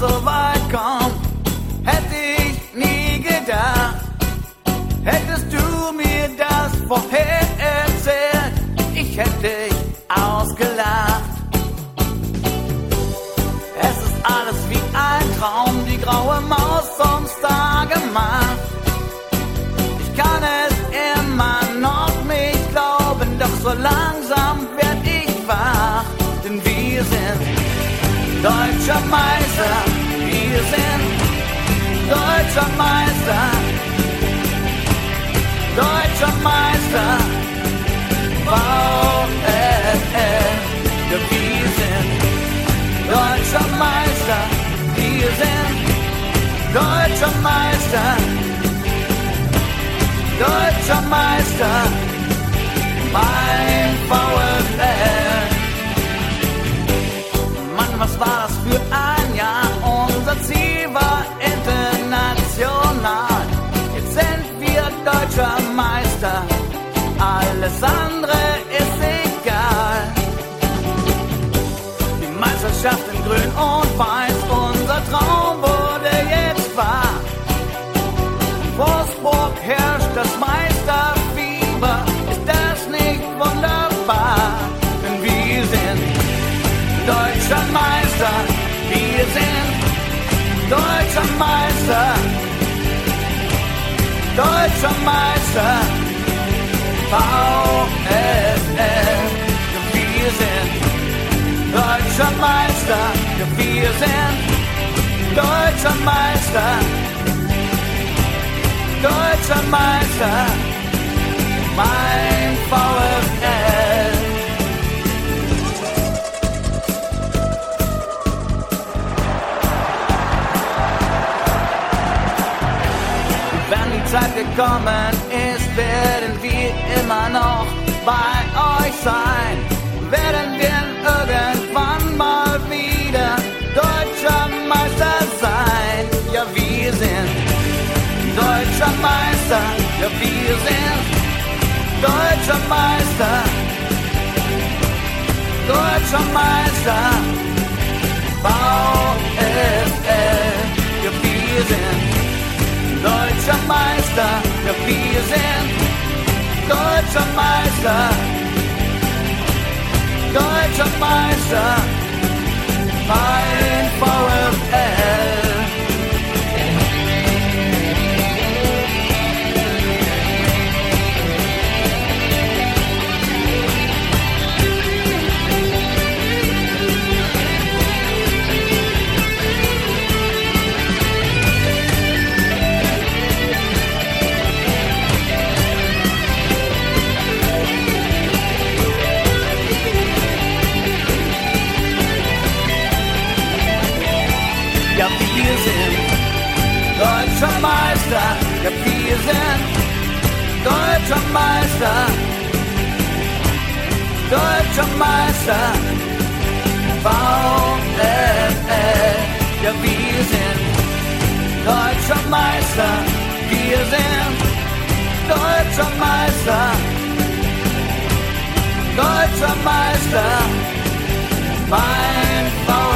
so weit kommt, hätte ich nie gedacht. Hättest du mir das vorher erzählt, ich hätte dich ausgelacht. Es ist alles wie ein Traum, die graue Maus zum Star gemacht. Ich kann es immer noch nicht glauben, doch so langsam werd ich wach. Denn wir sind deutscher Meister, wir sind deutscher Meister, deutscher Meister, VfL. Ja, wir sind deutscher Meister, wir sind deutscher Meister, deutscher Meister, mein VfL. Mann, was war das für ein Jahr? Unser Ziel war international. Jetzt sind wir deutscher Meister, alles andere ist egal. Die Meisterschaft in Grün und Weiß, unser Traum wurde jetzt wahr. In Wolfsburg herrscht das Meisterfieber, ist das nicht wunderbar? Denn wir sind deutscher Meister, wir sind deutscher Meister, deutscher Meister, VfL. Wir sind deutscher Meister, wir sind deutscher Meister, deutscher Meister, mein VfL. Wenn die Zeit gekommen ist, werden wir immer noch bei euch sein. Werden wir irgendwann mal wieder deutscher Meister sein. Ja, wir sind deutscher Meister. Ja, wir sind deutscher Meister. Deutscher Meister. VfL. Ja, wir sind deutscher Meister, ja wir sind deutscher Meister, deutscher Meister, mein VfL. Ja, wir sind deutscher Meister, ja, wir sind deutscher Meister, deutscher Meister, VfL. Ja, wir sind deutscher Meister, wir sind deutscher Meister, deutscher Meister, mein VfL.